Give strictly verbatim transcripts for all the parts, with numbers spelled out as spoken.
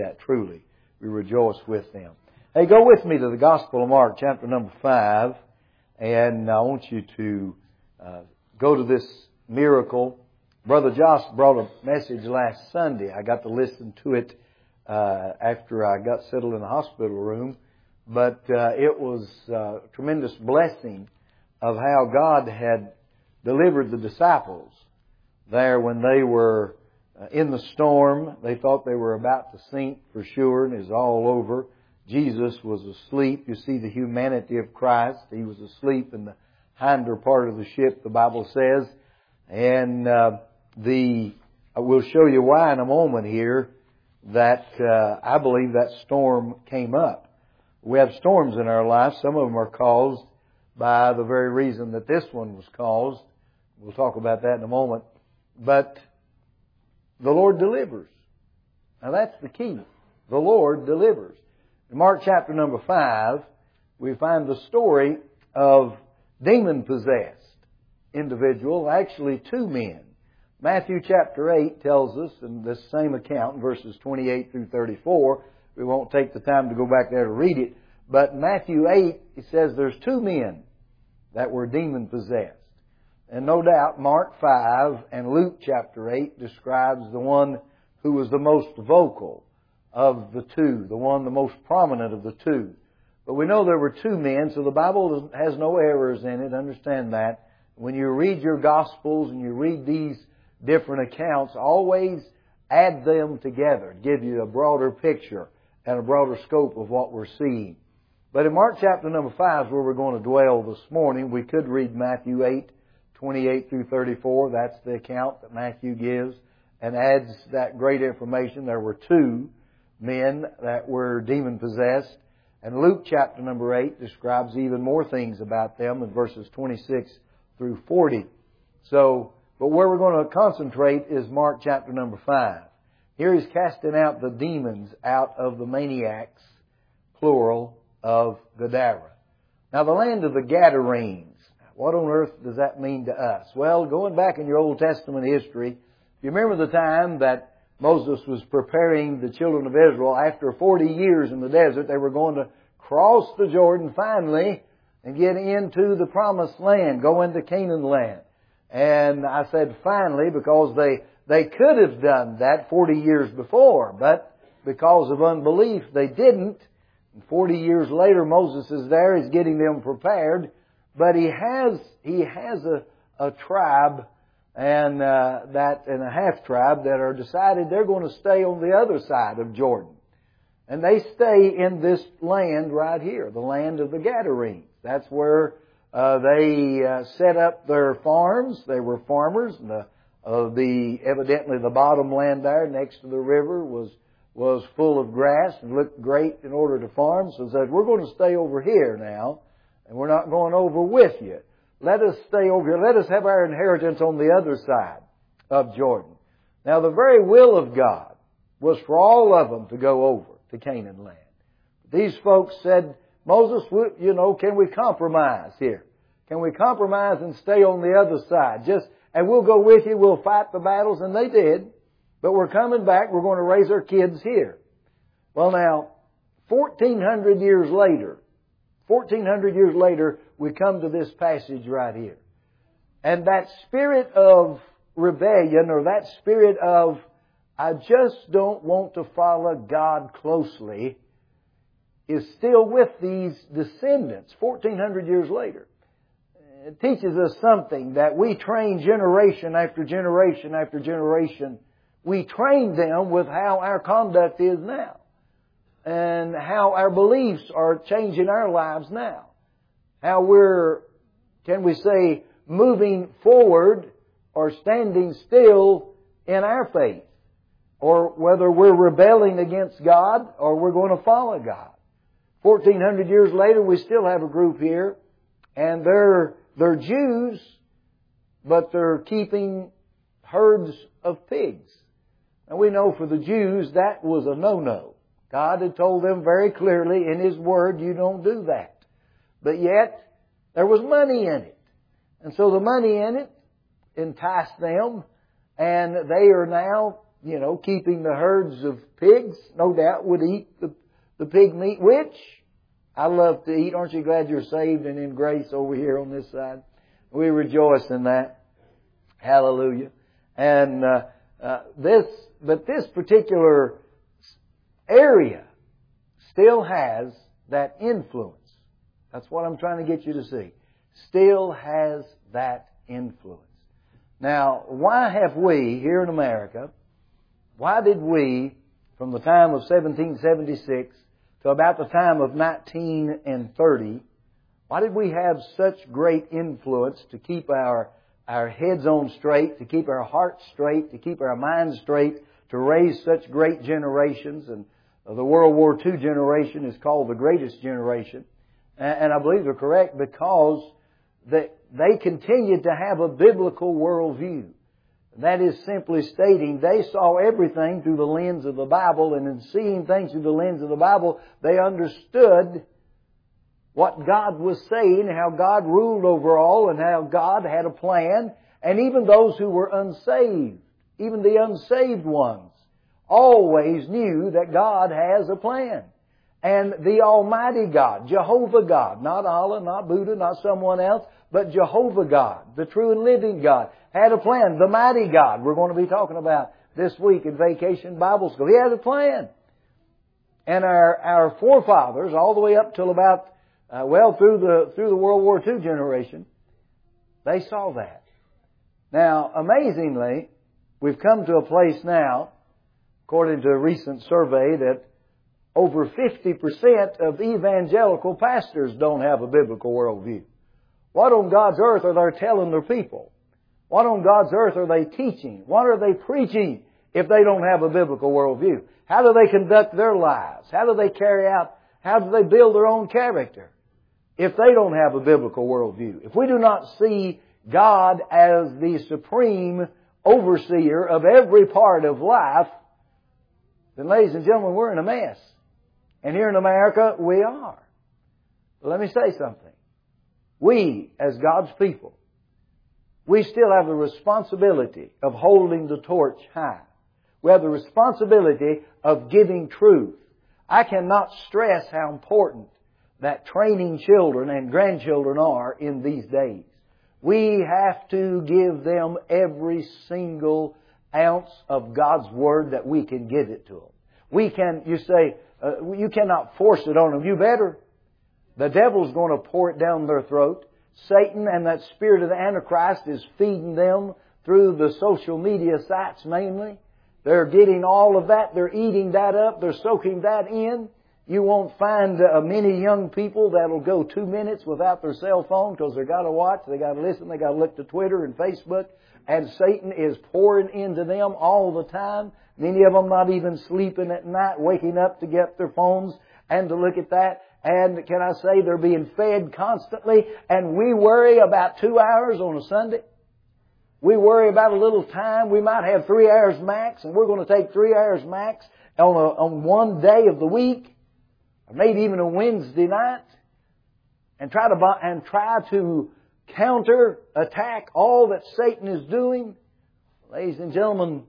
that truly. We rejoice with them. Hey, go with me to the Gospel of Mark, chapter number five, and I want you to uh, go to this miracle. Brother Josh brought a message last Sunday. I got to listen to it uh, after I got settled in the hospital room, but uh, it was a tremendous blessing of how God had delivered the disciples there when they were uh, in the storm. They thought they were about to sink for sure, and it was all over. Jesus was asleep. You see the humanity of Christ. He was asleep in the hinder part of the ship, the Bible says. And uh, the I will show you why in a moment here that uh, I believe that storm came up. We have storms in our life. Some of them are caused by the very reason that this one was caused. We'll talk about that in a moment. But the Lord delivers. Now that's the key. The Lord delivers. In Mark chapter number five, we find the story of demon-possessed individual, actually two men. Matthew chapter eight tells us in this same account, verses twenty-eight through thirty-four, we won't take the time to go back there to read it, but Matthew eight, it says there's two men that were demon-possessed. And no doubt Mark five and Luke chapter eight describes the one who was the most vocal of the two, the one the most prominent of the two. But we know there were two men, so the Bible has no errors in it. Understand that. When you read your Gospels and you read these different accounts, always add them together, give you a broader picture and a broader scope of what we're seeing. But in Mark chapter number five is where we're going to dwell this morning. We could read Matthew eight, twenty-eight through thirty-four. That's the account that Matthew gives and adds that great information. There were two men that were demon-possessed. And Luke chapter number eight describes even more things about them in verses twenty-six through forty. So, but where we're going to concentrate is Mark chapter number five. Here he's casting out the demons out of the maniacs, plural, of Gadara. Now the land of the Gadarenes, what on earth does that mean to us? Well, going back in your Old Testament history, you remember the time that Moses was preparing the children of Israel after forty years in the desert. They were going to cross the Jordan finally and get into the promised land, go into Canaan land. And I said finally because they, they could have done that forty years before, but because of unbelief they didn't. And forty years later Moses is there, he's getting them prepared, but he has, he has a, a tribe and uh, that and a half tribe that are decided they're going to stay on the other side of Jordan. And they stay in this land right here, the land of the Gadarenes. That's where uh, they uh, set up their farms. They were farmers. And the, uh, the evidently the bottom land there next to the river was was full of grass and looked great in order to farm. So they said, we're going to stay over here now, and we're not going over with you. Let us stay over here. Let us have our inheritance on the other side of Jordan. Now, the very will of God was for all of them to go over to Canaan land. These folks said, Moses, you know, can we compromise here? Can we compromise and stay on the other side? Just, and we'll go with you. We'll fight the battles. And they did. But we're coming back. We're going to raise our kids here. Well, now, fourteen hundred years later, fourteen hundred years later, we come to this passage right here. And that spirit of rebellion, or that spirit of, I just don't want to follow God closely, is still with these descendants fourteen hundred years later. It teaches us something that we train generation after generation after generation. We train them with how our conduct is now and how our beliefs are changing our lives now. How we're, can we say, moving forward or standing still in our faith. Or whether we're rebelling against God or we're going to follow God. fourteen hundred years later, we still have a group here. And they're, they're Jews, but they're keeping herds of pigs. And we know for the Jews that was a no-no. God had told them very clearly in His Word, you don't do that. But yet, there was money in it. And so the money in it enticed them, and they are now you know, keeping the herds of pigs, no doubt would eat the, the pig meat, which I love to eat. Aren't you glad you're saved and in grace over here on this side? We rejoice in that. Hallelujah. And uh, uh, this, but this particular area still has that influence. That's what I'm trying to get you to see. Still has that influence. Now, why have we here in America, why did we, from the time of seventeen seventy-six to about the time of nineteen thirty, why did we have such great influence to keep our, our heads on straight, to keep our hearts straight, to keep our minds straight, to raise such great generations? And the World War Two generation is called the greatest generation. And I believe they're correct because they, they continued to have a biblical worldview. That is simply stating they saw everything through the lens of the Bible, and in seeing things through the lens of the Bible, they understood what God was saying, how God ruled over all, and how God had a plan. And even those who were unsaved, even the unsaved ones, always knew that God has a plan. And the Almighty God, Jehovah God, not Allah, not Buddha, not someone else, but Jehovah God, the true and living God, had a plan. The mighty God we're going to be talking about this week in Vacation Bible School. He had a plan. And our, our forefathers, all the way up till about, uh, well, through the, through the World War Two generation, they saw that. Now, amazingly, we've come to a place now, according to a recent survey, that over fifty percent of evangelical pastors don't have a biblical worldview. What on God's earth are they telling their people? What on God's earth are they teaching? What are they preaching if they don't have a biblical worldview? How do they conduct their lives? How do they carry out, how do they build their own character if they don't have a biblical worldview? If we do not see God as the supreme overseer of every part of life, then ladies and gentlemen, we're in a mess. And here in America, we are. Let me say something. We, as God's people, we still have the responsibility of holding the torch high. We have the responsibility of giving truth. I cannot stress how important that training children and grandchildren are in these days. We have to give them every single ounce of God's Word that we can give it to them. We can, you say, uh, you cannot force it on them. You better. The devil's going to pour it down their throat. Satan and that spirit of the Antichrist is feeding them through the social media sites mainly. They're getting all of that. They're eating that up. They're soaking that in. You won't find uh, many young people that'll go two minutes without their cell phone because they've got to watch, they got to listen, they got to look to Twitter and Facebook. And Satan is pouring into them all the time. Many of them not even sleeping at night, waking up to get their phones and to look at that. And can I say they're being fed constantly. And we worry about two hours on a Sunday. We worry about a little time. We might have three hours max, and we're going to take three hours max on, a, on one day of the week, or maybe even a Wednesday night, and try to and try to counter attack all that Satan is doing. Ladies and gentlemen,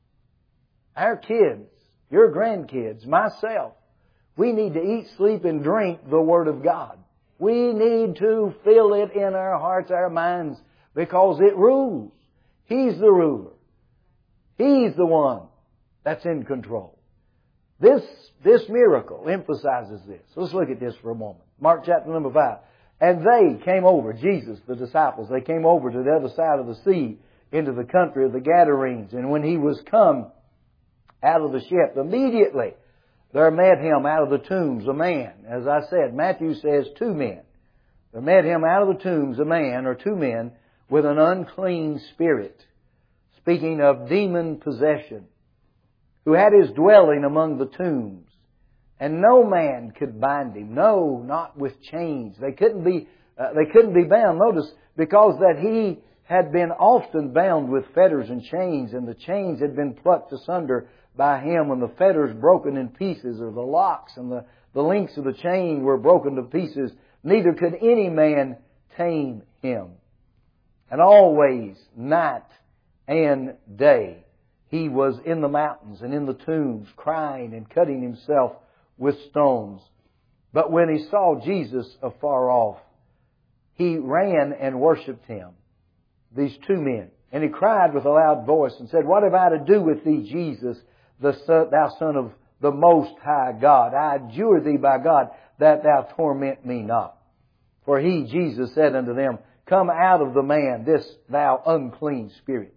our kids, your grandkids, myself, we need to eat, sleep, and drink the Word of God. We need to fill it in our hearts, our minds, because it rules. He's the ruler. He's the one that's in control. This, this miracle emphasizes this. So let's look at this for a moment. Mark chapter number five. And they came over, Jesus, the disciples, they came over to the other side of the sea into the country of the Gadarenes. And when He was come out of the ship, immediately there met Him out of the tombs a man. As I said, Matthew says two men. There met Him out of the tombs a man, or two men, with an unclean spirit, speaking of demon possession, who had his dwelling among the tombs. And no man could bind him. No, not with chains. They couldn't be, uh, they couldn't be bound. Notice, because that he had been often bound with fetters and chains, and the chains had been plucked asunder by him, and the fetters broken in pieces, or the locks and the, the links of the chain were broken to pieces. Neither could any man tame him. And always, night and day, he was in the mountains and in the tombs, crying and cutting himself with stones. But when he saw Jesus afar off, he ran and worshipped Him. These two men. And he cried with a loud voice and said, What have I to do with Thee, Jesus, the son, Thou Son of the Most High God? I adjure Thee by God that Thou torment me not. For He, Jesus, said unto them, Come out of the man, this thou unclean spirit.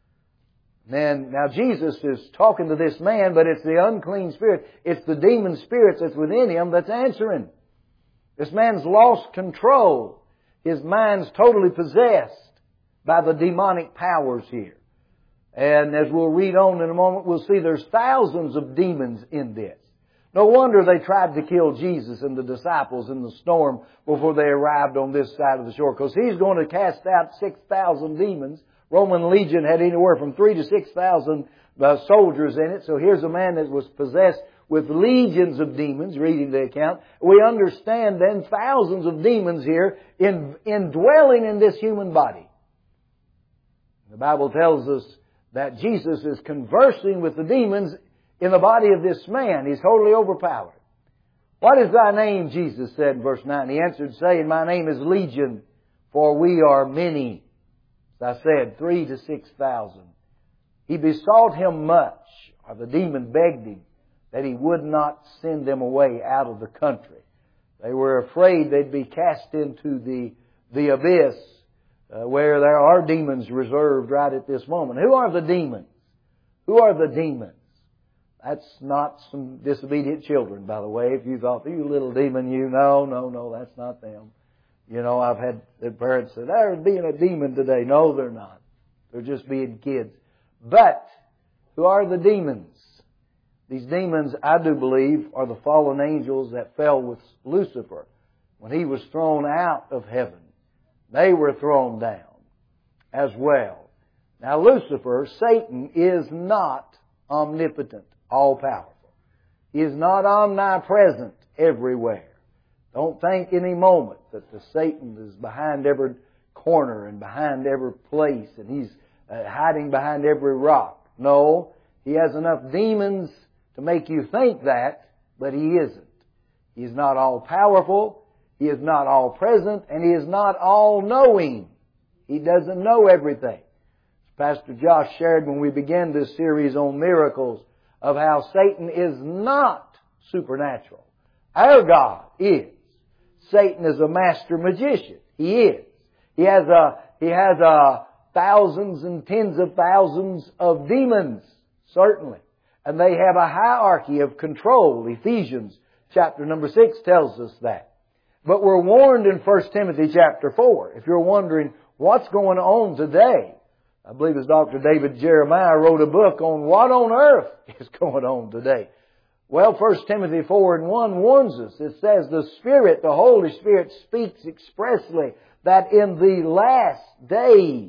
Then, now Jesus is talking to this man, but it's the unclean spirit. It's the demon spirits that's within him that's answering. This man's lost control. His mind's totally possessed by the demonic powers here. And as we'll read on in a moment, we'll see there's thousands of demons in this. No wonder they tried to kill Jesus and the disciples in the storm before they arrived on this side of the shore, because He's going to cast out six thousand demons. Roman legion had anywhere from three to six thousand uh, soldiers in it. So here's a man that was possessed with legions of demons, reading the account. We understand then thousands of demons here in indwelling in this human body. The Bible tells us that Jesus is conversing with the demons in the body of this man. He's totally overpowered. What is thy name? Jesus said in verse nine. He answered, saying, My name is Legion, for we are many. As I said, three to six thousand. He besought Him much, or the demon begged Him, that He would not send them away out of the country. They were afraid they'd be cast into the, the abyss, uh, where there are demons reserved right at this moment. Who are the demons? Who are the demons? That's not some disobedient children, by the way. If you thought, you little demon, you, no, no, no, that's not them. You know, I've had the parents say, they're being a demon today. No, they're not. They're just being kids. But, who are the demons? These demons, I do believe, are the fallen angels that fell with Lucifer when he was thrown out of heaven. They were thrown down as well. Now, Lucifer, Satan, is not omnipotent, all-powerful. He is not omnipresent everywhere. Don't think any moment that the Satan is behind every corner and behind every place and he's uh, hiding behind every rock. No, he has enough demons to make you think that, but he isn't. He is not all-powerful, He is not all-present, and He is not all-knowing. He doesn't know everything. As Pastor Josh shared when we began this series on miracles, of how Satan is not supernatural. Our God is. Satan is a master magician. He is. He has a, he has a thousands and tens of thousands of demons, certainly. And they have a hierarchy of control. Ephesians chapter number six tells us that. But we're warned in First Timothy chapter four. If you're wondering what's going on today, I believe it's Doctor David Jeremiah wrote a book on what on earth is going on today. Well, First Timothy four and one warns us. It says, the Spirit, the Holy Spirit, speaks expressly that in the last days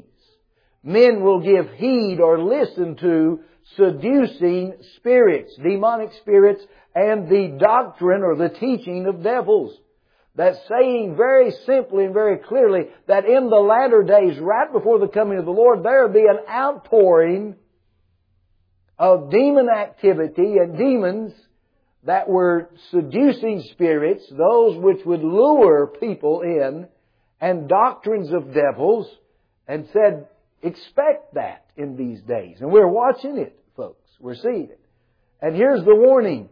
men will give heed or listen to seducing spirits, demonic spirits, and the doctrine or the teaching of devils. That's saying very simply and very clearly that in the latter days, right before the coming of the Lord, there will be an outpouring of demon activity and demons that were seducing spirits, those which would lure people in, and doctrines of devils, and said, expect that in these days. And we're watching it, folks. We're seeing it. And here's the warning.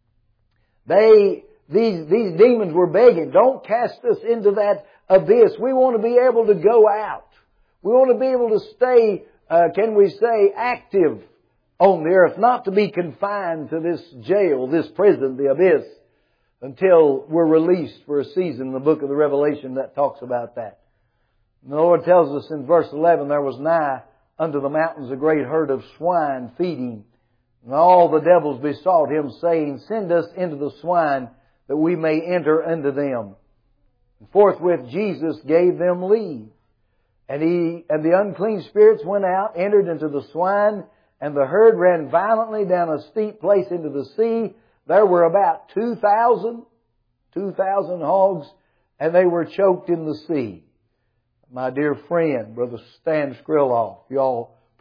They, these, these demons were begging, don't cast us into that abyss. We want to be able to go out. We want to be able to stay, uh, can we say, active on the earth, not to be confined to this jail, this prison, the abyss, until we're released for a season. In the book of the Revelation that talks about that. And the Lord tells us in verse eleven, there was nigh unto the mountains a great herd of swine feeding. And all the devils besought Him, saying, send us into the swine, that we may enter into them. And forthwith Jesus gave them leave. And he and the unclean spirits went out, entered into the swine, and the herd ran violently down a steep place into the sea. There were about two thousand, two thousand hogs, and they were choked in the sea. My dear friend, Brother Stan Skrilloff, y'all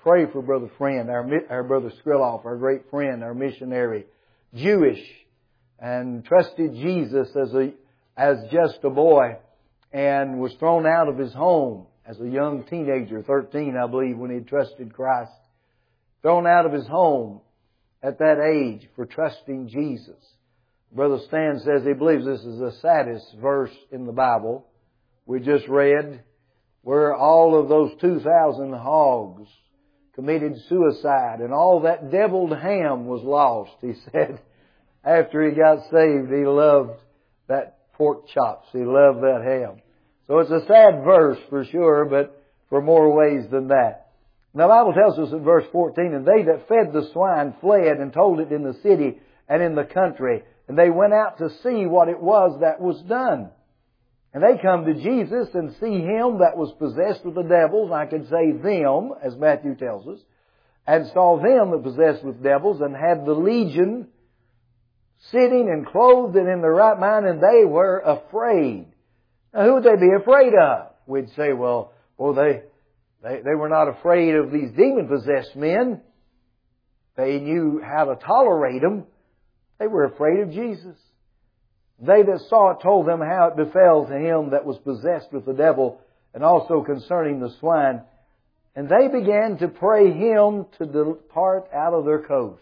pray for Brother Friend, our, our Brother Skriloff, our great friend, our missionary, Jewish, and trusted Jesus as a as just a boy, and was thrown out of his home as a young teenager, thirteen, I believe, when he trusted Christ. Thrown out of his home at that age for trusting Jesus. Brother Stan says he believes this is the saddest verse in the Bible we just read, where all of those two thousand hogs committed suicide and all that deviled ham was lost. He said after he got saved, he loved that pork chops. He loved that ham. So it's a sad verse for sure, but for more ways than that. Now the Bible tells us in verse fourteen, and they that fed the swine fled and told it in the city and in the country. And they went out to see what it was that was done. And they come to Jesus and see Him that was possessed with the devils. I could say them, as Matthew tells us. And saw them that possessed with devils and had the legion sitting and clothed and in their right mind, and they were afraid. Now who would they be afraid of? We'd say, well, well they, they, they were not afraid of these demon-possessed men. They knew how to tolerate them. They were afraid of Jesus. They that saw it told them how it befell to him that was possessed with the devil, and also concerning the swine. And they began to pray him to depart out of their coast.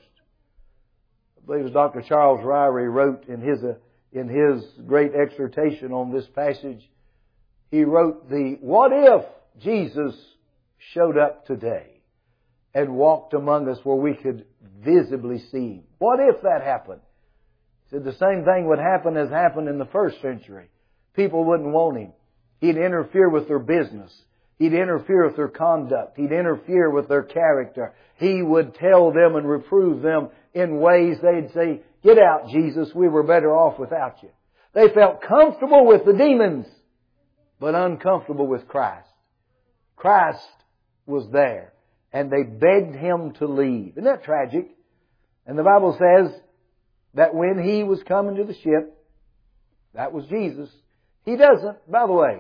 I believe it was Doctor Charles Ryrie wrote in his, uh, in his great exhortation on this passage, he wrote the, what if Jesus showed up today and walked among us where we could visibly see Him? What if that happened? He said the same thing would happen as happened in the first century. People wouldn't want Him. He'd interfere with their business. He'd interfere with their conduct. He'd interfere with their character. He would tell them and reprove them in ways they'd say, get out, Jesus, we were better off without you. They felt comfortable with the demons, but uncomfortable with Christ. Christ was there, and they begged Him to leave. Isn't that tragic? And the Bible says that when He was coming to the ship, that was Jesus. He doesn't, by the way,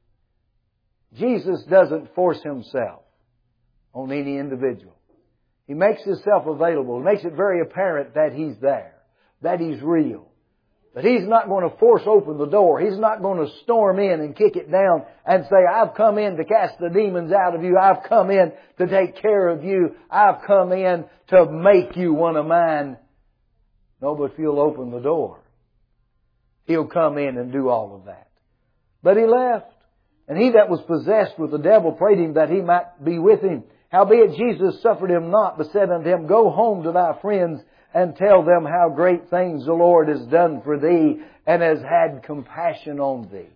Jesus doesn't force Himself on any individual. He makes Himself available. He makes it very apparent that He's there, that He's real. But He's not going to force open the door. He's not going to storm in and kick it down and say, I've come in to cast the demons out of you. I've come in to take care of you. I've come in to make you one of mine. No, but if you'll open the door, He'll come in and do all of that. But He left. And he that was possessed with the devil prayed Him that he might be with him. Howbeit Jesus suffered him not, but said unto him, go home to thy friends and tell them how great things the Lord has done for thee and has had compassion on thee.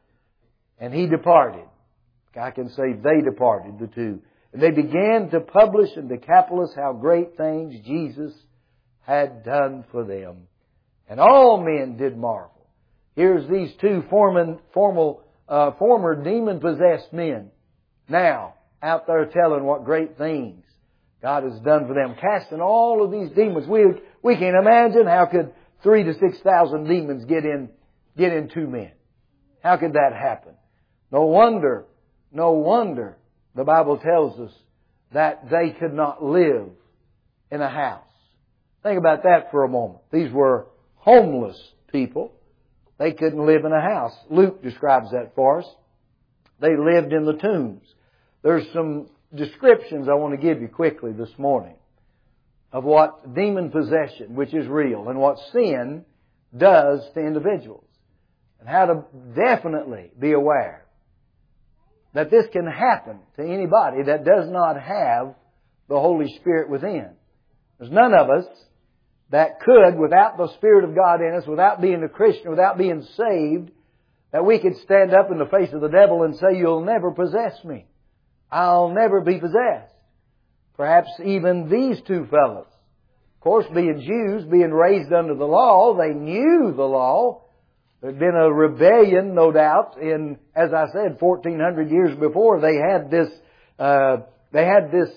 And he departed. I can say they departed, the two. And they began to publish in Decapolis how great things Jesus had done for them. And all men did marvel. Here's these two forman, formal, uh, former demon-possessed men now out there telling what great things God has done for them, casting all of these demons. We we can imagine how could three to six thousand demons get in get in two men. How could that happen? No wonder, no wonder the Bible tells us that they could not live in a house. Think about that for a moment. These were homeless people. They couldn't live in a house. Luke describes that for us. They lived in the tombs. There's some descriptions I want to give you quickly this morning of what demon possession, which is real, and what sin does to individuals. And how to definitely be aware that this can happen to anybody that does not have the Holy Spirit within. There's none of us that could, without the Spirit of God in us, without being a Christian, without being saved, that we could stand up in the face of the devil and say, you'll never possess me. I'll never be possessed. Perhaps even these two fellows. Of course, being Jews, being raised under the law, they knew the law. There'd been a rebellion, no doubt, in, as I said, fourteen hundred years before. They had this, uh, they had this,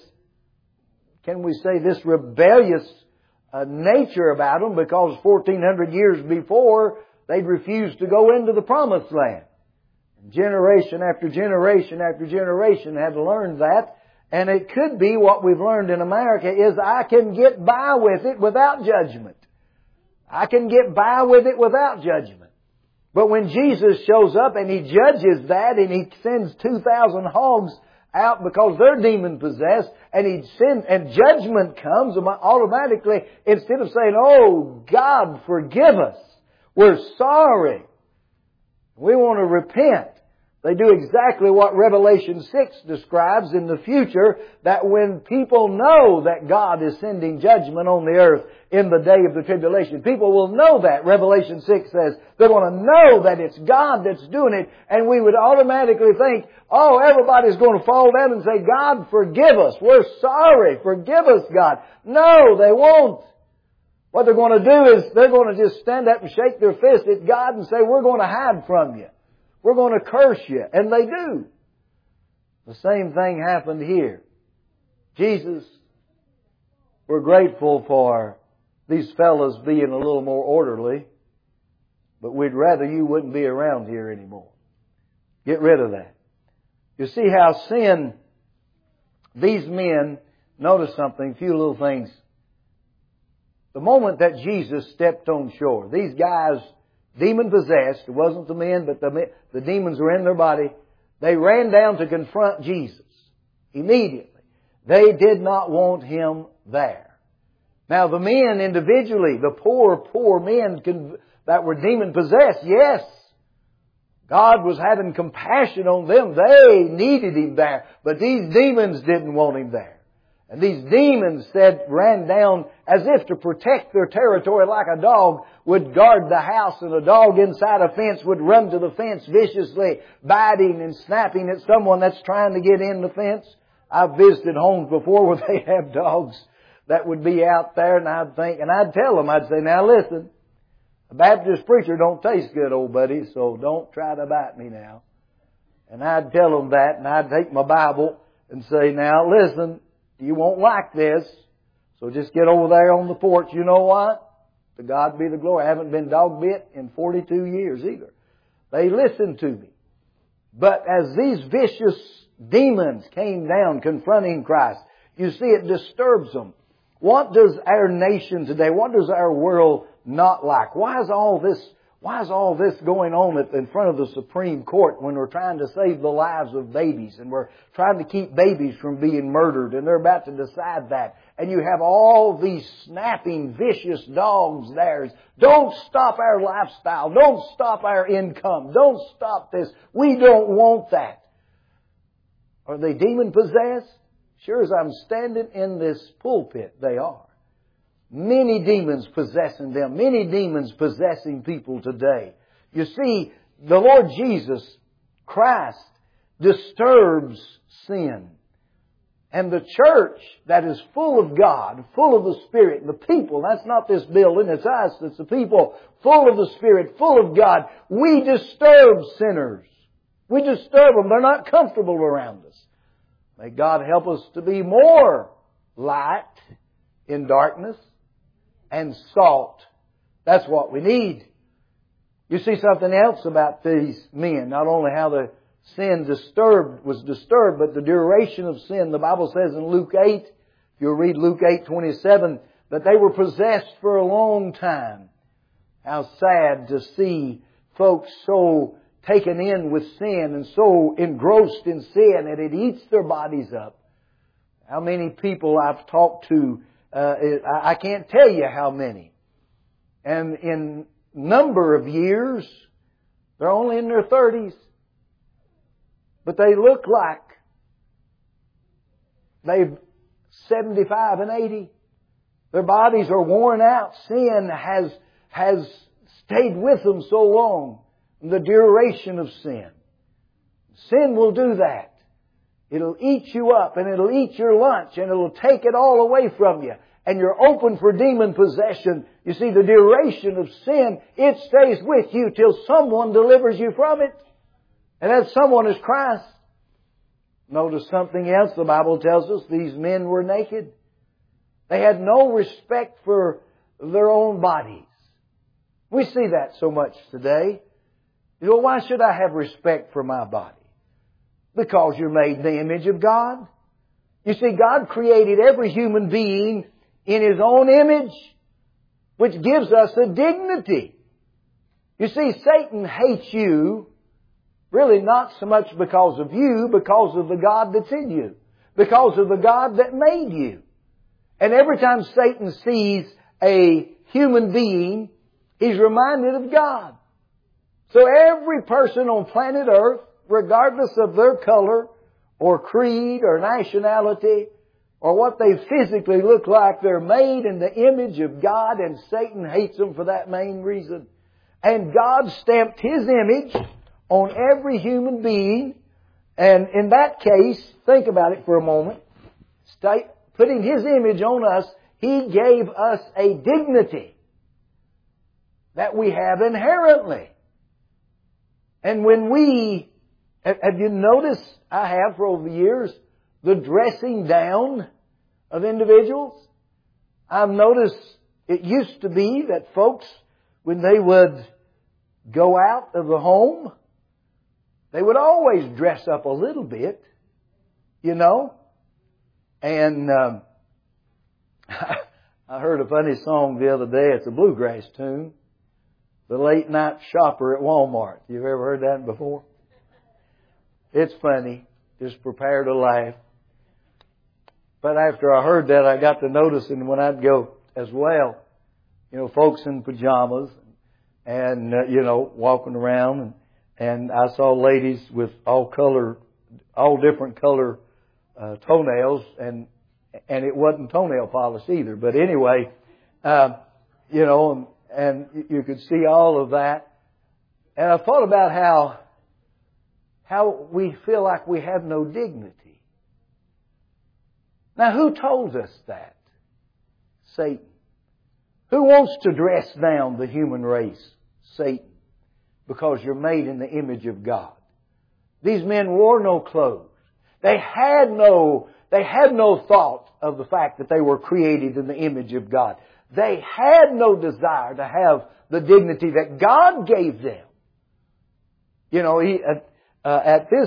can we say, this rebellious uh, nature about them, because fourteen hundred years before, they'd refused to go into the Promised Land. Generation after generation after generation had learned that, And it could be what we've learned in America is I can get by with it without judgment. I can get by with it without judgment. But when Jesus shows up and He judges that and He sends two thousand hogs out because they're demon possessed and He sends, and judgment comes automatically, instead of saying, "Oh, God, forgive us. We're sorry. We want to repent." They do exactly what Revelation six describes in the future, that when people know that God is sending judgment on the earth in the day of the tribulation, people will know that. Revelation six says they're going to know that it's God that's doing it, and we would automatically think, oh, everybody's going to fall down and say, "God, forgive us. We're sorry. Forgive us, God." No, they won't. What they're going to do is they're going to just stand up and shake their fist at God and say, "We're going to hide from You. We're going to curse You." And they do. The same thing happened here. Jesus, we're grateful for these fellows being a little more orderly, but we'd rather you wouldn't be around here anymore. Get rid of that. You see how sin, these men, notice something, a few little things. The moment that Jesus stepped on shore, these guys, demon-possessed, it wasn't the men, but the, the demons were in their body, they ran down to confront Jesus immediately. They did not want Him there. Now the men individually, the poor, poor men that were demon-possessed, yes, God was having compassion on them. They needed Him there. But these demons didn't want Him there. And these demons said, ran down as if to protect their territory, like a dog would guard the house, and a dog inside a fence would run to the fence viciously, biting and snapping at someone that's trying to get in the fence. I've visited homes before where they have dogs that would be out there, and I'd think, and I'd tell them, I'd say, "Now listen, a Baptist preacher don't taste good, old buddy, so don't try to bite me now." And I'd tell them that, and I'd take my Bible and say, "Now listen, you won't like this, so just get over there on the porch." You know what? To God be the glory. I haven't been dog bit in forty-two years either. They listened to me. But as these vicious demons came down confronting Christ, you see it disturbs them. What does our nation today, what does our world not like? Why is all this Why is all this going on at, in front of the Supreme Court when we're trying to save the lives of babies and we're trying to keep babies from being murdered, and they're about to decide that? And you have all these snapping, vicious dogs there. Don't stop our lifestyle. Don't stop our income. Don't stop this. We don't want that. Are they demon-possessed? Sure as I'm standing in this pulpit, they are. Many demons possessing them. Many demons possessing people today. You see, the Lord Jesus Christ disturbs sin. And the church that is full of God, full of the Spirit, the people, that's not this building, it's us, it's the people full of the Spirit, full of God, we disturb sinners. We disturb them. They're not comfortable around us. May God help us to be more light in darkness and salt. That's what we need. You see something else about these men. Not only how the sin disturbed was disturbed, but the duration of sin. The Bible says in Luke eight, if you'll read Luke eight twenty-seven, that they were possessed for a long time. How sad to see folks so taken in with sin and so engrossed in sin that it eats their bodies up. How many people I've talked to, uh, I can't tell you how many. And in number of years, they're only in their thirties. But they look like they've seventy-five and eighty. Their bodies are worn out. Sin has, has stayed with them so long. The duration of sin. Sin will do that. It'll eat you up, and it'll eat your lunch, and it'll take it all away from you. And you're open for demon possession. You see, the duration of sin, it stays with you till someone delivers you from it. And that someone is Christ. Notice something else. The Bible tells us these men were naked. They had no respect for their own bodies. We see that so much today. You know, why should I have respect for my body? Because you're made in the image of God. You see, God created every human being in His own image, which gives us a dignity. You see, Satan hates you really not so much because of you, because of the God that's in you. Because of the God that made you. And every time Satan sees a human being, he's reminded of God. So every person on planet Earth, regardless of their color or creed or nationality or what they physically look like, they're made in the image of God, and Satan hates them for that main reason. And God stamped His image on every human being. And in that case, think about it for a moment. State, putting His image on us, He gave us a dignity that we have inherently. And when we, have you noticed, I have for over the years, the dressing down of individuals? I've noticed it used to be that folks, when they would go out of the home, they would always dress up a little bit, you know. And um, I heard a funny song the other day. It's a bluegrass tune. The Late Night Shopper at Walmart. You've ever heard that before? It's funny. Just prepare to laugh. But after I heard that, I got to noticing when I'd go as well, you know, folks in pajamas and, uh, you know, walking around. And, and I saw ladies with all color, all different color uh, toenails. And, and it wasn't toenail polish either. But anyway, uh, you know, and, and you could see all of that. And I thought about how, how we feel like we have no dignity. Now, who told us that? Satan. Who wants to dress down the human race? Satan. Because you're made in the image of God. These men wore no clothes. They had no, they had no thought of the fact that they were created in the image of God. They had no desire to have the dignity that God gave them. You know, he, uh, uh, at this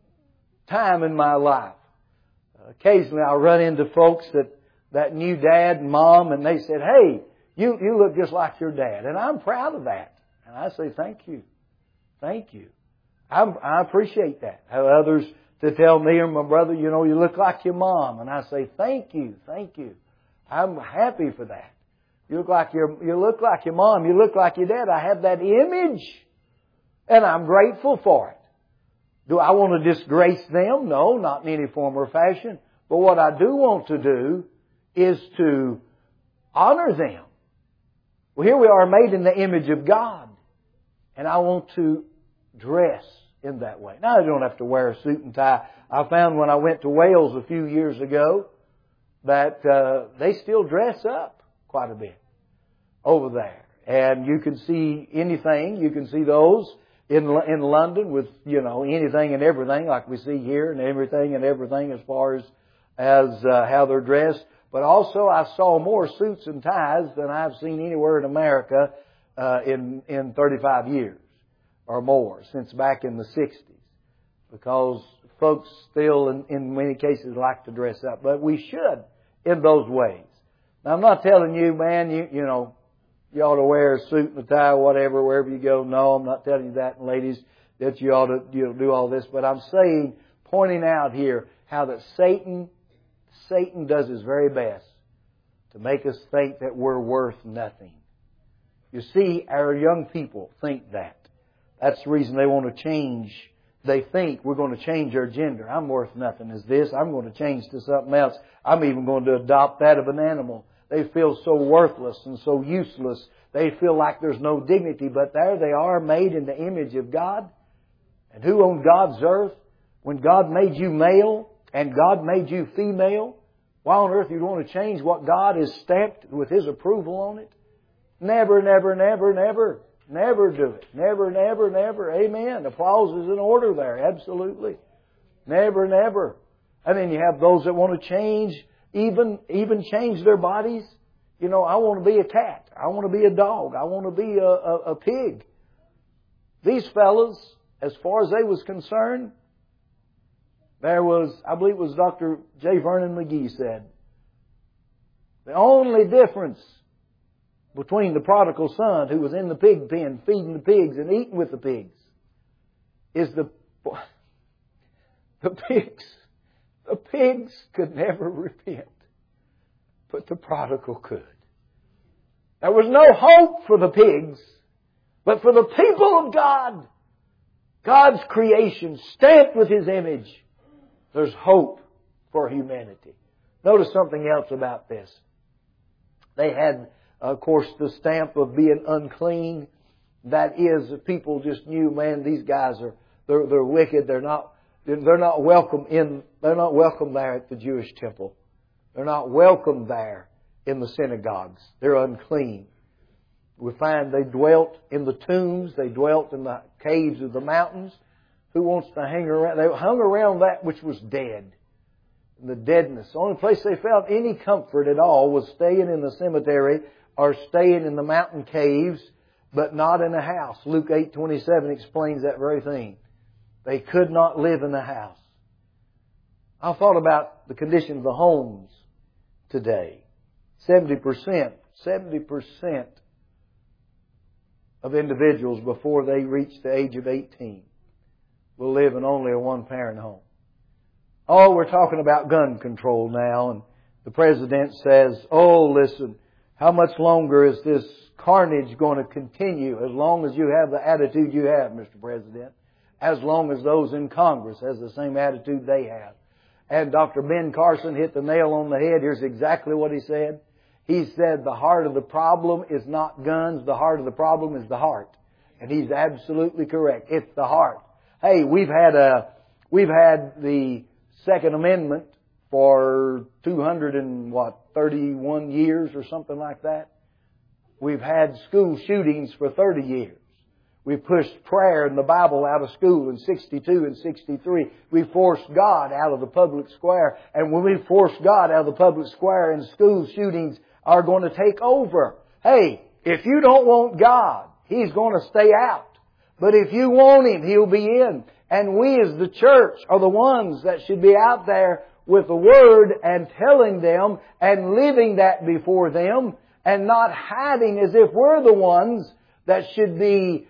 time in my life, occasionally I run into folks that, that knew Dad and Mom, and they said, "Hey, you, you look just like your dad." And I'm proud of that. And I say, "Thank you. Thank you." I'm, I appreciate that. I have others to tell me or my brother, "You know, you look like your mom." And I say, "Thank you. Thank you. I'm happy for that. You look like your, you look like your mom. You look like your dad." I have that image. And I'm grateful for it. Do I want to disgrace them? No, not in any form or fashion. But what I do want to do is to honor them. Well, here we are made in the image of God. And I want to dress in that way. Now, I don't have to wear a suit and tie. I found when I went to Wales a few years ago that uh, they still dress up quite a bit over there. And you can see anything. You can see those in in London with, you know, anything and everything like we see here, and everything and everything as far as as uh, how they're dressed. But also I saw more suits and ties than I've seen anywhere in America uh, in in thirty-five years or more, since back in the sixties. Because folks still in, in many cases like to dress up. But we should in those ways. Now, I'm not telling you, man, you you know, you ought to wear a suit and a tie, whatever, wherever you go. No, I'm not telling you that, and ladies, that you ought to, you know, do all this. But I'm saying, pointing out here, how that Satan, Satan does his very best to make us think that we're worth nothing. You see, our young people think that. That's the reason they want to change. They think we're going to change our gender. I'm worth nothing as this. I'm going to change to something else. I'm even going to adopt that of an animal. They feel so worthless and so useless. They feel like there's no dignity. But there they are, made in the image of God. And who on God's earth, when God made you male and God made you female, why on earth you'd want to change what God has stamped with His approval on it? Never, never, never, never. Never do it. Never, never, never. Amen. Applause is in order there. Absolutely. Never, never. And then you have those that want to change Even even change their bodies. You know, I want to be a cat. I want to be a dog. I want to be a, a, a pig. These fellas, as far as they was concerned, There was, I believe it was Doctor J. Vernon McGee said, the only difference between the prodigal son who was in the pig pen feeding the pigs and eating with the pigs is the, the pigs. The pigs could never repent, but the prodigal could. There was no hope for the pigs, but for the people of God, God's creation stamped with His image, there's hope for humanity. Notice something else about this. They had, of course, the stamp of being unclean. That is, people just knew, man, these guys are they're, they're wicked. They're not they're not welcome in they're not welcome there at the Jewish temple. They're not welcome there in the synagogues. They're unclean. We find they dwelt in the tombs. They dwelt in the caves of the mountains. Who wants to hang around? They hung around that which was dead. The deadness. The only place they found any comfort at all was staying in the cemetery or staying in the mountain caves, but not in a house. Luke eight twenty-seven explains that very thing. They could not live in the house. I thought about the condition of the homes today. Seventy percent, seventy percent of individuals before they reach the age of eighteen will live in only a one-parent home. Oh, we're talking about gun control now, and the President says, oh, listen, how much longer is this carnage going to continue? As long as you have the attitude you have, Mister President. As long as those in Congress has the same attitude they have. And Doctor Ben Carson hit the nail on the head. Here's exactly what he said. He said the heart of the problem is not guns. The heart of the problem is the heart. And he's absolutely correct. It's the heart. Hey, we've had a, we've had the Second Amendment for two hundred and what, thirty-one years or something like that. We've had school shootings for thirty years. We pushed prayer and the Bible out of school in sixty-two and sixty-three. We forced God out of the public square. And when we force God out of the public square, and school shootings are going to take over. Hey, if you don't want God, He's going to stay out. But if you want Him, He'll be in. And we as the church are the ones that should be out there with the Word and telling them and living that before them and not hiding as if we're the ones that should be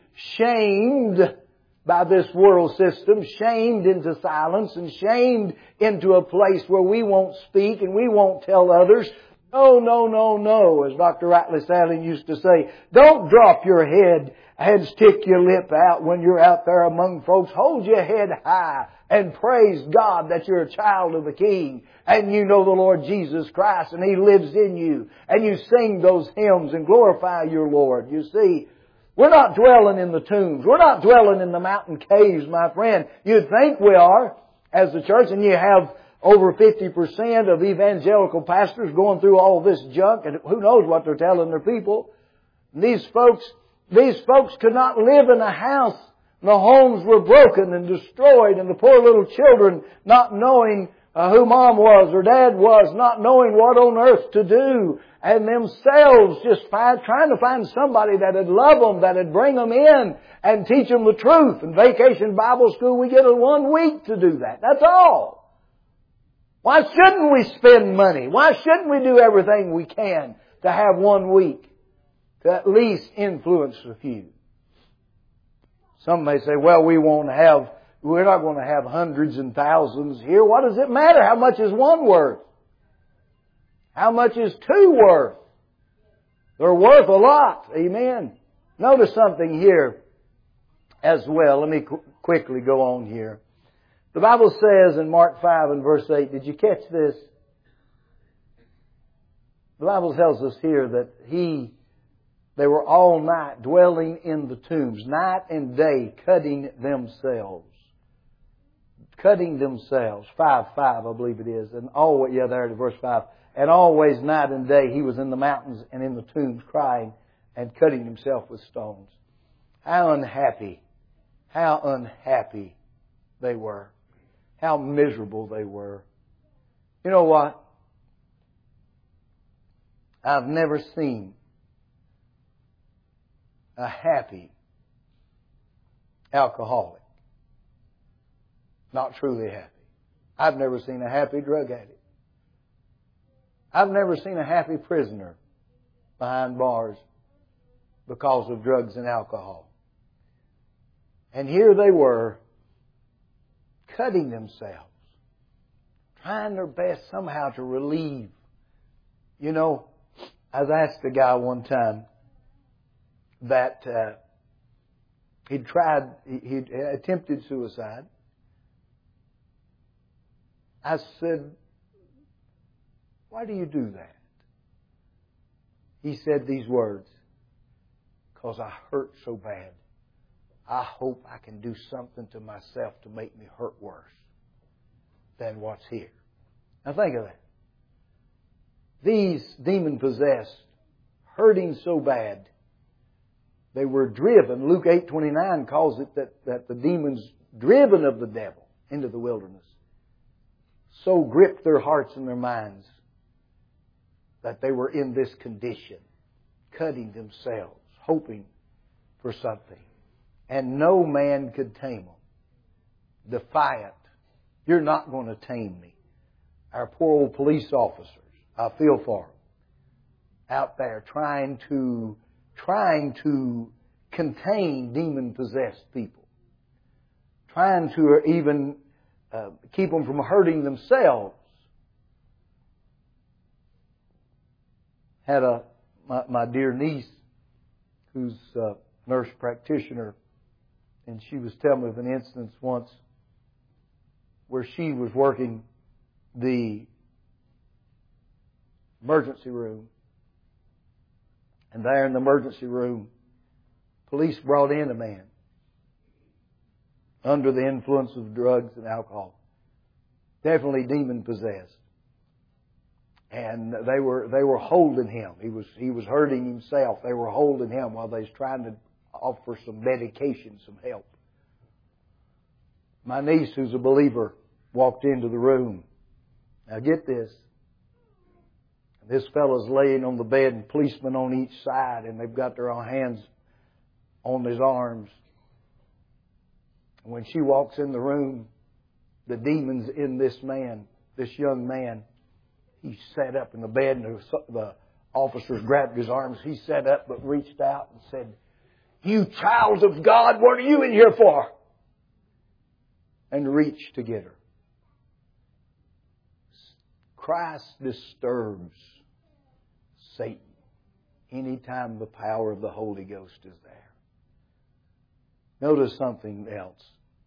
shamed by this world system, shamed into silence and shamed into a place where we won't speak and we won't tell others. No, no, no, no, as Doctor Ratley Salling used to say, don't drop your head and stick your lip out when you're out there among folks. Hold your head high and praise God that you're a child of the King and you know the Lord Jesus Christ and He lives in you. And you sing those hymns and glorify your Lord. You see, we're not dwelling in the tombs. We're not dwelling in the mountain caves, my friend. You'd think we are as the church, and you have over fifty percent of evangelical pastors going through all this junk, and who knows what they're telling their people. And these folks, these folks could not live in a house. The homes were broken and destroyed, and the poor little children not knowing uh, who mom was or dad was, not knowing what on earth to do, and themselves just find, trying to find somebody that would love them, that would bring them in and teach them the truth. In Vacation Bible School, we get a one week to do that. That's all. Why shouldn't we spend money? Why shouldn't we do everything we can to have one week to at least influence a few? Some may say, well, we won't have, we're not going to have hundreds and thousands here. What does it matter? How much is one worth? How much is two worth? They're worth a lot. Amen. Notice something here as well. Let me qu- quickly go on here. The Bible says in Mark five and verse eight, did you catch this? The Bible tells us here that he, they were all night dwelling in the tombs, night and day, cutting themselves. Cutting themselves. five five, I believe it is. And always, yeah, there it is, verse five. And always night and day he was in the mountains and in the tombs crying and cutting himself with stones. How unhappy, how unhappy they were. How miserable they were. You know what? I've never seen a happy alcoholic. Not truly happy. I've never seen a happy drug addict. I've never seen a happy prisoner behind bars because of drugs and alcohol. And here they were, cutting themselves, trying their best somehow to relieve. You know, I was asked a guy one time that uh, he'd tried, he'd attempted suicide. I said, why do you do that? He said these words, because I hurt so bad. I hope I can do something to myself to make me hurt worse than what's here. Now think of that. These demon-possessed, hurting so bad, they were driven. Luke eight twenty-nine calls it that, that the demons driven of the devil into the wilderness so gripped their hearts and their minds that they were in this condition, cutting themselves, hoping for something. And no man could tame them. Defiant. You're not going to tame me. Our poor old police officers, I feel for them, out there trying to, trying to contain demon-possessed people. Trying to even uh, keep them from hurting themselves. Had a, my, my dear niece, who's a nurse practitioner, and she was telling me of an instance once where she was working the emergency room. And there in the emergency room, police brought in a man under the influence of drugs and alcohol. Definitely demon-possessed. And they were they were holding him. He was he was hurting himself. They were holding him while they was trying to offer some medication, some help. My niece, who's a believer, walked into the room. Now get this. This fellow's laying on the bed and policemen on each side, and they've got their own hands on his arms. When she walks in the room, the demons in this man, this young man, he sat up in the bed, and the officers grabbed his arms. He sat up but reached out and said, "You child of God, what are you in here for?" And reached to get her. Christ disturbs Satan anytime the power of the Holy Ghost is there. Notice something else.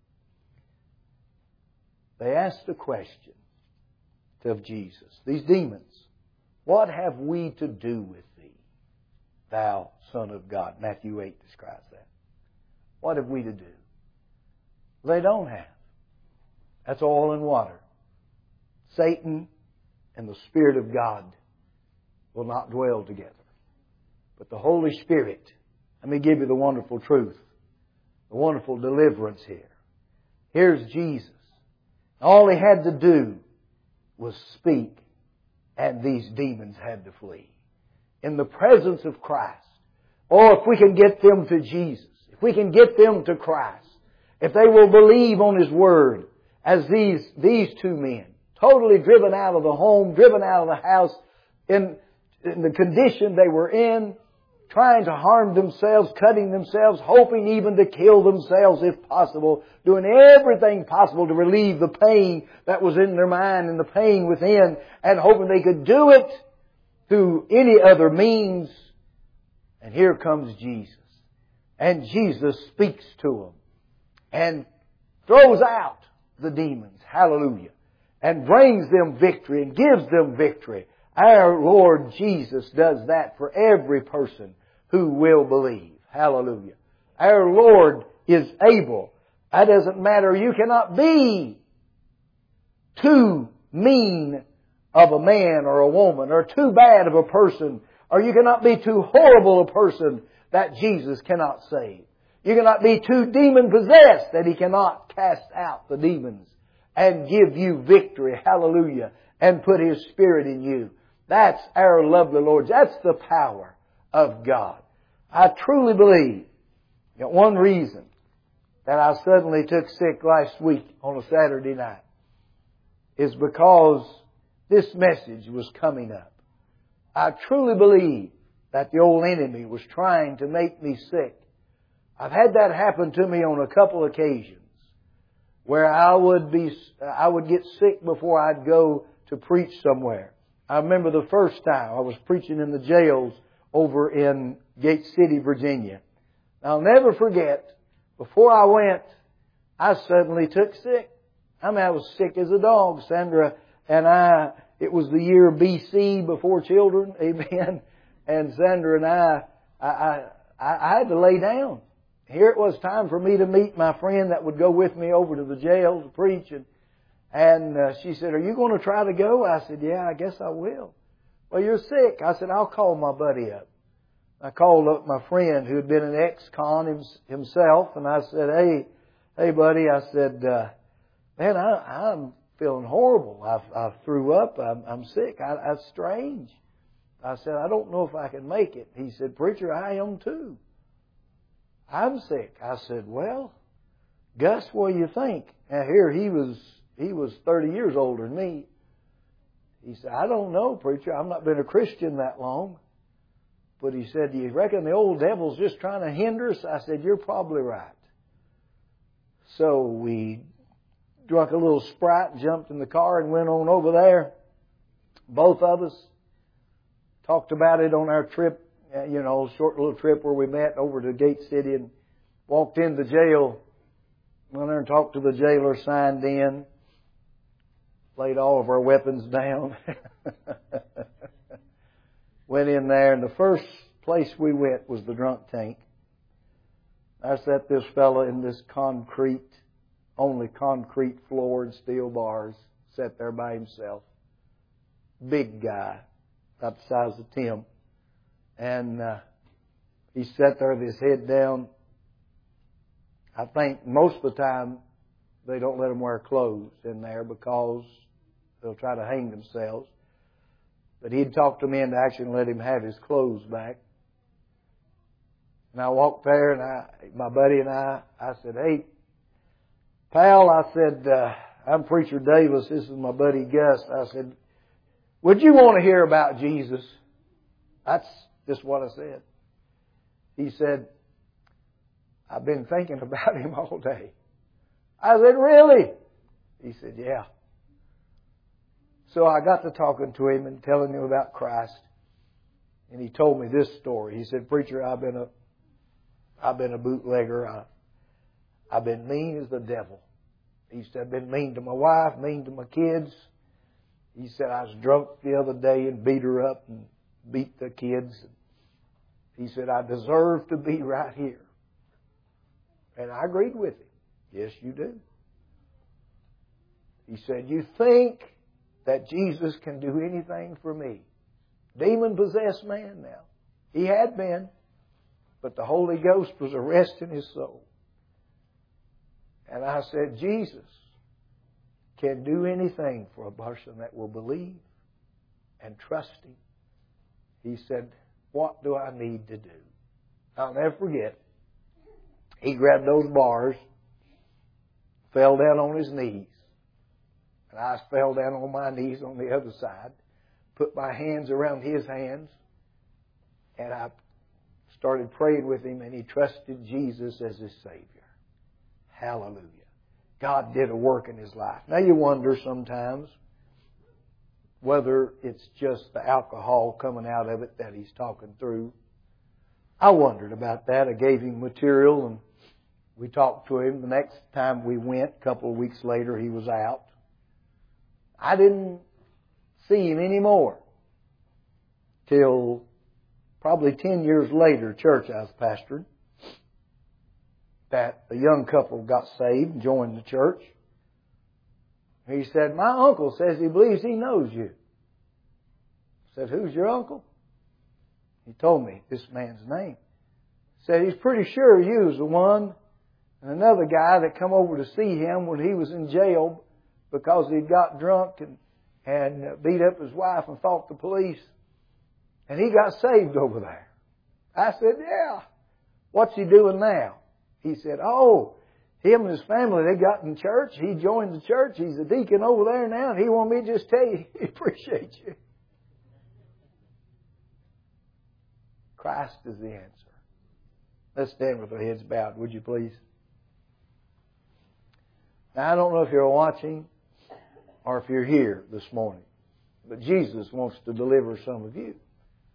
They asked the question of Jesus, these demons, "What have we to do with thee, thou Son of God?" Matthew eight describes that. What have we to do? They don't have. That's oil and water. Satan and the Spirit of God will not dwell together. But the Holy Spirit, let me give you the wonderful truth, the wonderful deliverance here. Here's Jesus. All He had to do was speak, and these demons had to flee. In the presence of Christ. Oh, if we can get them to Jesus, if we can get them to Christ, if they will believe on His Word, as these, these two men, totally driven out of the home, driven out of the house, in, in the condition they were in, trying to harm themselves, cutting themselves, hoping even to kill themselves if possible, doing everything possible to relieve the pain that was in their mind and the pain within, and hoping they could do it through any other means. And here comes Jesus. And Jesus speaks to them and throws out the demons. Hallelujah. And brings them victory and gives them victory. Our Lord Jesus does that for every person who will believe. Hallelujah. Our Lord is able. That doesn't matter. You cannot be too mean of a man or a woman, or too bad of a person, or you cannot be too horrible a person that Jesus cannot save. You cannot be too demon-possessed that He cannot cast out the demons and give you victory. Hallelujah. And put His Spirit in you. That's our lovely Lord. That's the power of God. I truly believe that one reason that I suddenly took sick last week on a Saturday night is because this message was coming up. I truly believe that the old enemy was trying to make me sick. I've had that happen to me on a couple occasions where I would be, I would get sick before I'd go to preach somewhere. I remember the first time I was preaching in the jails over in Gate City, Virginia. I'll never forget, before I went, I suddenly took sick. I mean, I was sick as a dog. Sandra and I, it was the year B C, before children, amen. And Sandra and I, I, I, I had to lay down. Here it was time for me to meet my friend that would go with me over to the jail to preach. And, and uh, she said, "Are you going to try to go?" I said, "Yeah, I guess I will." "Well, you're sick." I said, "I'll call my buddy up." I called up my friend who had been an ex-con himself, and I said, "Hey, hey, buddy," I said, uh, "Man, I, I'm feeling horrible. I, I threw up. I'm, I'm sick. I, that's strange." I said, "I don't know if I can make it." He said, "Preacher, I am too. I'm sick." I said, "Well, Gus, what do you think?" Now here he was, he was thirty years older than me. He said, "I don't know, preacher. I've not been a Christian that long." But he said, "Do you reckon the old devil's just trying to hinder us?" I said, "You're probably right." So we drunk a little Sprite, jumped in the car and went on over there. Both of us talked about it on our trip, you know, short little trip where we met over to Gate City and walked into jail. Went there and talked to the jailer, signed in, laid all of our weapons down. Went in there, and the first place we went was the drunk tank. I sat this fella in this concrete, only concrete floor and steel bars, sat there by himself. Big guy, about the size of Tim. And uh, he sat there with his head down. I think most of the time they don't let them wear clothes in there because they'll try to hang themselves. But he'd talk to me into action and let him have his clothes back. And I walked there, and I, my buddy and I, I said, "Hey, pal," I said, uh, "I'm Preacher Davis. This is my buddy Gus." I said, "Would you want to hear about Jesus?" That's just what I said. He said, "I've been thinking about him all day." I said, "Really?" He said, "Yeah." So I got to talking to him and telling him about Christ. And he told me this story. He said, "Preacher, I've been a, I've been a bootlegger. I, I've been mean as the devil." He said, "I've been mean to my wife, mean to my kids." He said, "I was drunk the other day and beat her up and beat the kids." He said, "I deserve to be right here." And I agreed with him. "Yes, you do." He said, "You think that Jesus can do anything for me?" Demon-possessed man now. He had been, but the Holy Ghost was arresting his soul. And I said, "Jesus can do anything for a person that will believe and trust Him." He said, "What do I need to do?" I'll never forget. He grabbed those bars, fell down on his knees. And I fell down on my knees on the other side, put my hands around his hands, and I started praying with him, and he trusted Jesus as his Savior. Hallelujah. God did a work in his life. Now you wonder sometimes whether it's just the alcohol coming out of it that he's talking through. I wondered about that. I gave him material, and we talked to him. The next time we went, a couple of weeks later, he was out. I didn't see him anymore till probably ten years later, church I was pastoring, that a young couple got saved and joined the church. He said, "My uncle says he believes he knows you." I said, "Who's your uncle?" He told me this man's name. He said, "He's pretty sure you was the one and another guy that come over to see him when he was in jail because he'd got drunk and, and beat up his wife and fought the police. And he got saved over there." I said, "Yeah. What's he doing now?" He said, "Oh, Him and his family, they got in church. He joined the church. He's a deacon over there now. And he wanted me to just tell you, he appreciates you. Christ is the answer. Let's stand with our heads bowed, would you please? Now, I don't know if you're watching or if you're here this morning, but Jesus wants to deliver some of you.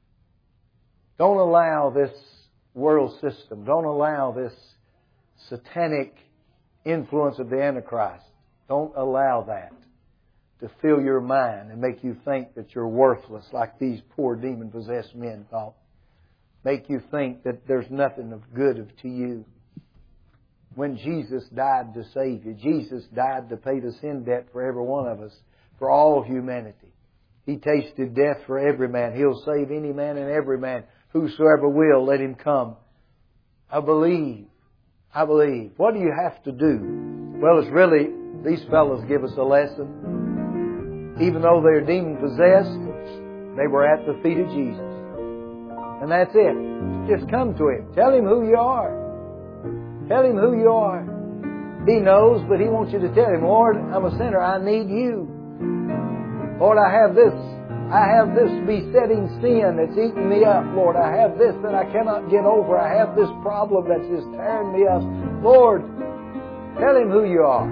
Don't allow this world system, don't allow this satanic influence of the Antichrist, don't allow that to fill your mind and make you think that you're worthless like these poor demon-possessed men thought. Make you think that there's nothing of good to you. When Jesus died to save you, Jesus died to pay the sin debt for every one of us, for all humanity. He tasted death for every man. He'll save any man and every man. Whosoever will, let him come. I believe. I believe. What do you have to do? Well, it's really, these fellows give us a lesson. Even though they're demon-possessed, they were at the feet of Jesus. And that's it. Just come to Him. Tell Him who you are. Tell Him who you are. He knows, but He wants you to tell Him, Lord, I'm a sinner. I need You. Lord, I have this. I have this besetting sin that's eating me up. Lord, I have this that I cannot get over. I have this problem that's just tearing me up. Lord, tell Him who You are.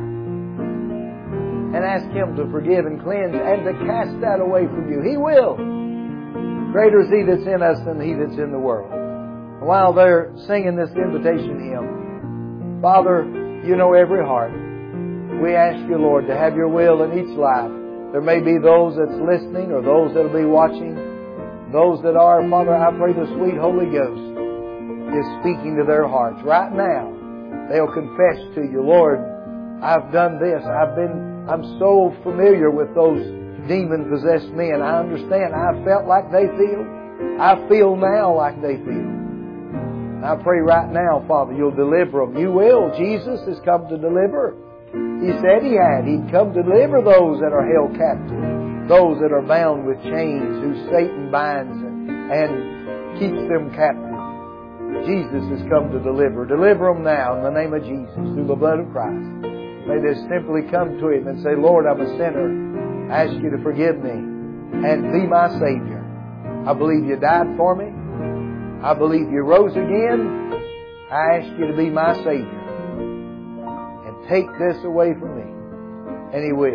And ask Him to forgive and cleanse and to cast that away from you. He will. Greater is He that's in us than he that's in the world. And while they're singing this invitation hymn, Father, You know every heart. We ask You, Lord, to have Your will in each life. There may be those that's listening or those that will be watching. Those that are, Father, I pray the sweet Holy Ghost is speaking to their hearts. Right now, they'll confess to You, Lord, I've done this. I've been, I'm so familiar with those demon-possessed men. I understand. I felt like they feel. I feel now like they feel. I pray right now, Father, You'll deliver them. You will. Jesus has come to deliver. He said He had. He'd come to deliver those that are held captive. Those that are bound with chains, who Satan binds and, and keeps them captive. Jesus has come to deliver. Deliver them now in the name of Jesus through the blood of Christ. May they simply come to Him and say, Lord, I'm a sinner. I ask You to forgive me and be my Savior. I believe You died for me. I believe You rose again. I ask You to be my Savior and take this away from me. And He will.